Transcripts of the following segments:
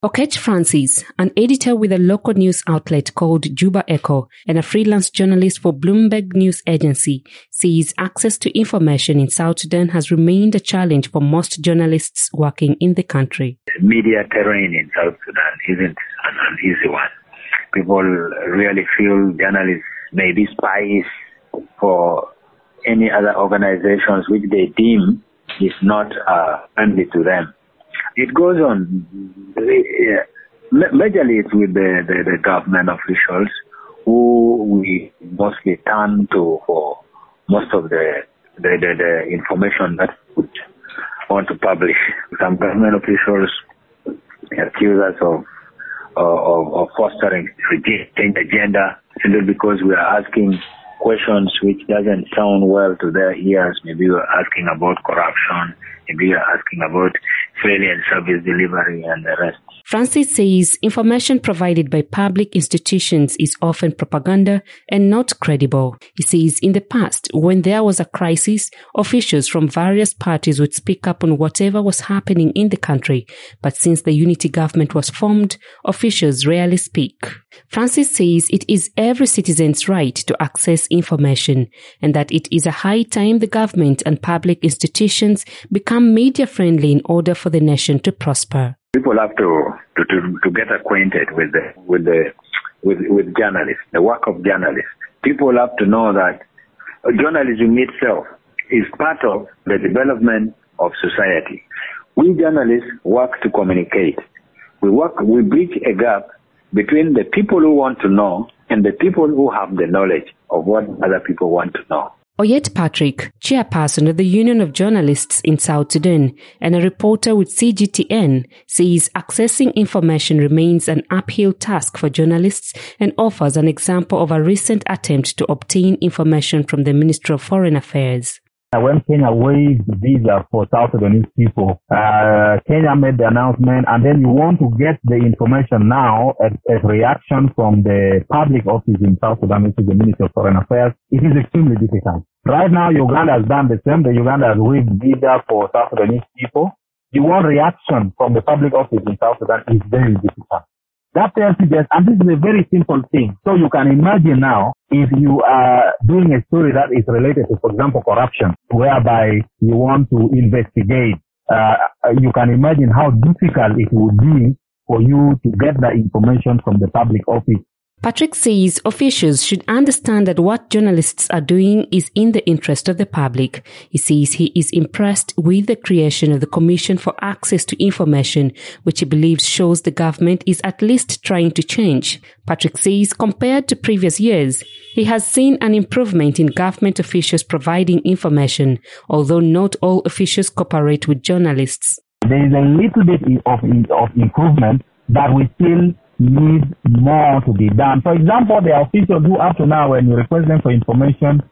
Okech Francis, an editor with a local news outlet called Juba Echo and a freelance journalist for Bloomberg News Agency, says access to information in South Sudan has remained a challenge for most journalists working in the country. Media terrain in South Sudan isn't an easy one. People really feel journalists may be spies for any other organizations which they deem is not friendly to them. It goes on, majorly it's with the government officials who we mostly turn to for most of the information that we want to publish. Some government officials accuse us of fostering regime change agenda simply because we are asking questions which doesn't sound well to their ears. Maybe we're asking about corruption, maybe we're asking about failure in service delivery and the rest. Francis says information provided by public institutions is often propaganda and not credible. He says in the past, when there was a crisis, officials from various parties would speak up on whatever was happening in the country. But since the unity government was formed, officials rarely speak. Francis says it is every citizen's right to access information and that it is a high time the government and public institutions become media friendly in order for the nation to prosper. People have to get acquainted with journalists, the work of journalists. People have to know that journalism itself is part of the development of society. We journalists work to communicate. We bridge a gap between the people who want to know and the people who have the knowledge of what other people want to know. Oyet Patrick, chairperson of the Union of Journalists in South Sudan and a reporter with CGTN, says accessing information remains an uphill task for journalists and offers an example of a recent attempt to obtain information from the Ministry of Foreign Affairs. When Kenya waived the visa for South Sudanese people, Kenya made the announcement, and then you want to get the information now as reaction from the public office in South Sudan, which is the Ministry of Foreign Affairs. It is extremely difficult. Right now, Uganda has done the same. Uganda has waived visa for South Sudanese people. You want reaction from the public office in South Sudan is very difficult. That tells you that, and this is a very simple thing. So you can imagine now, if you are doing a story that is related to, for example, corruption, whereby you want to investigate, you can imagine how difficult it would be for you to get the information from the public office. Patrick says officials should understand that what journalists are doing is in the interest of the public. He says he is impressed with the creation of the Commission for Access to Information, which he believes shows the government is at least trying to change. Patrick says compared to previous years, he has seen an improvement in government officials providing information, although not all officials cooperate with journalists. There is a little bit of improvement, but we still need more to be done. For example, the officials who up to now, when you request them for information,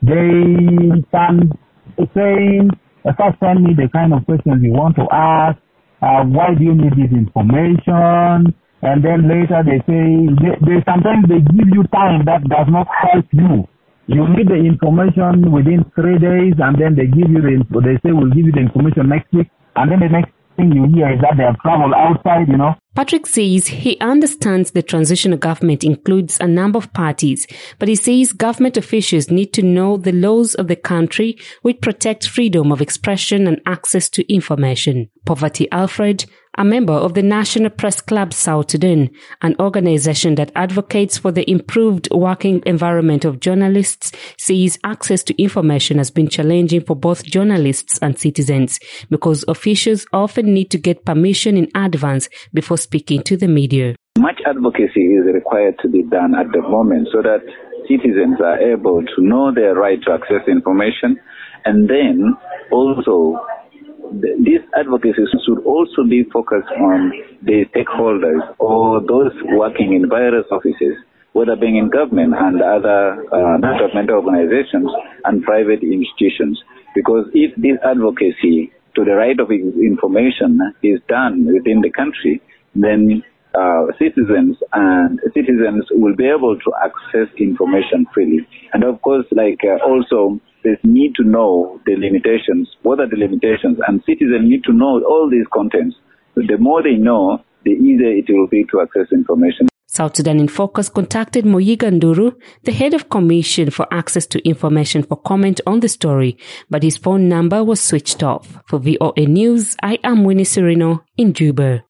they can say, first send me the kind of questions you want to ask, why do you need this information, and then later they say, sometimes they give you time that does not help you. You need the information within 3 days, and then they say we'll give you the information next week, and then the next thing you hear is that they have traveled outside, Patrick says he understands the transitional government includes a number of parties, but he says government officials need to know the laws of the country which protect freedom of expression and access to information. Poverty Alfred, a member of the National Press Club South Sudan, an organization that advocates for the improved working environment of journalists, says access to information has been challenging for both journalists and citizens because officials often need to get permission in advance before speaking to the media. Much advocacy is required to be done at the moment so that citizens are able to know their right to access information, and then also this advocacy should also be focused on the stakeholders or those working in various offices, whether being in government and other non-governmental organizations and private institutions. Because if this advocacy to the right of information is done within the country, then citizens will be able to access information freely. And of course, also they need to know the limitations. What are the limitations? And citizens need to know all these contents. The more they know, the easier it will be to access information. South Sudan in Focus contacted Moyiga Nduru, the head of Commission for Access to Information, for comment on the story, but his phone number was switched off. For VOA News, I am Winnie Serino in Juba.